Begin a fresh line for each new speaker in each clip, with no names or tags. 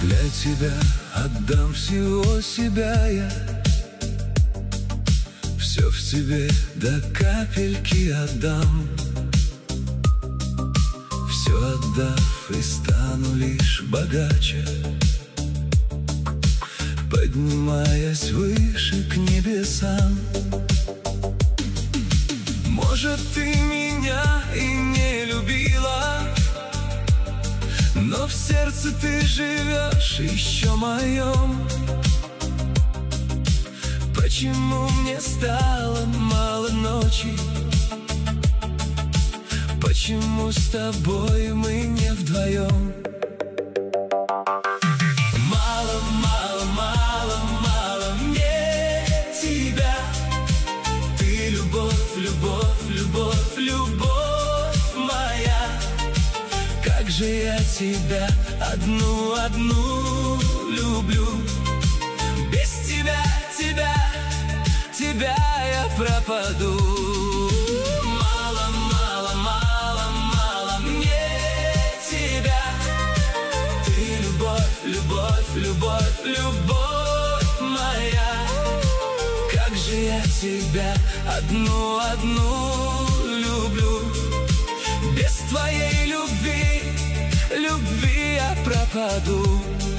Для тебя отдам всего себя я, все в тебе до капельки отдам. Все отдав, и стану лишь богаче, поднимаясь выше к небесам. Может, ты меня и не любила, но в сердце ты живешь еще моем. Почему мне стало мало ночи? Почему с тобой мы не вдвоем? Мало, мало, мало, мало мне тебя. Ты любовь, любовь, любовь, любовь моя. Как же я тебя одну, одну люблю. Без тебя, тебя, тебя я пропаду. Мало, мало, мало, мало мне тебя. Ты любовь, любовь, любовь, любовь моя. Как же я тебя одну, одну люблю. Без твоей любви, любви я пропаду.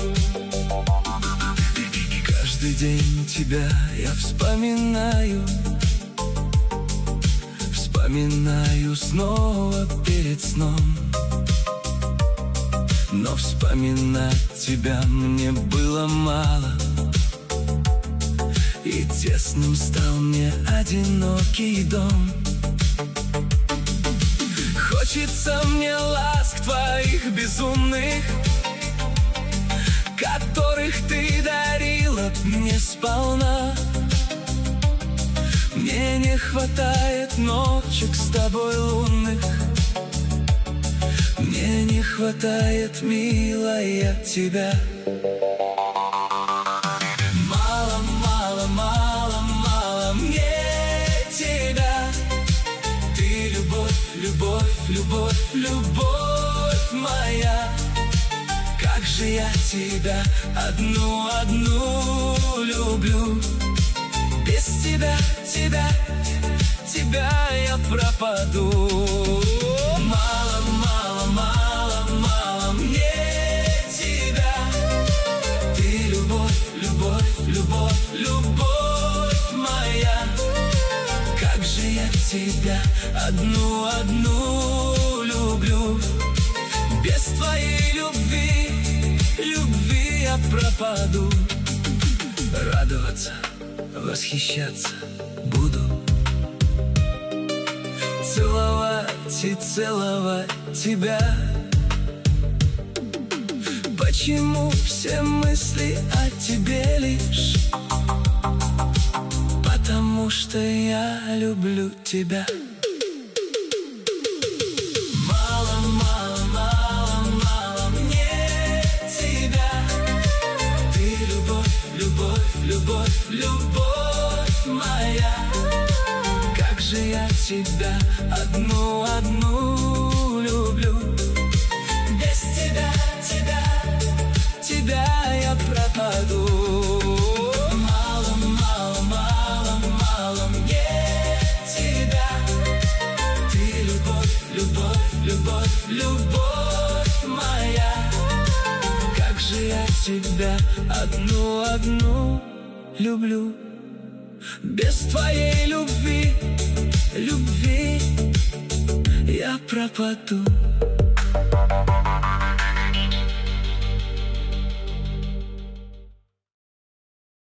Каждый день тебя я вспоминаю, вспоминаю снова перед сном. Но вспоминать тебя мне было мало, и тесным стал мне одинокий дом. Хочется мне ласк твоих безумных, которых ты дарила мне сполна. Мне не хватает ночек с тобой лунных, мне не хватает, милая, тебя. Мало, мало, мало, мало мне тебя. Ты любовь, любовь, любовь, любовь моя. Как же я тебя одну, одну люблю. Без тебя, тебя, тебя я пропаду. Мало, мало, мало, мало мне тебя. Ты любовь, любовь, любовь, любовь моя. Как же я тебя одну, одну люблю. Без твоей любви, любви я пропаду. Радоваться, восхищаться буду, целовать и целовать тебя. Почему все мысли о тебе лишь? Потому что я люблю тебя. Мало, мало, мало, мало мне тебя. Ты любовь, любовь, любовь, любовь моя. Как же я тебя одну, одну люблю. Без тебя, тебя, тебя я пропаду. Мало, мало, мало, мало мне тебя. Ты любовь, любовь, любовь, любовь моя. Как же я тебя одну, одну люблю. Без твоей любви, любви я пропаду.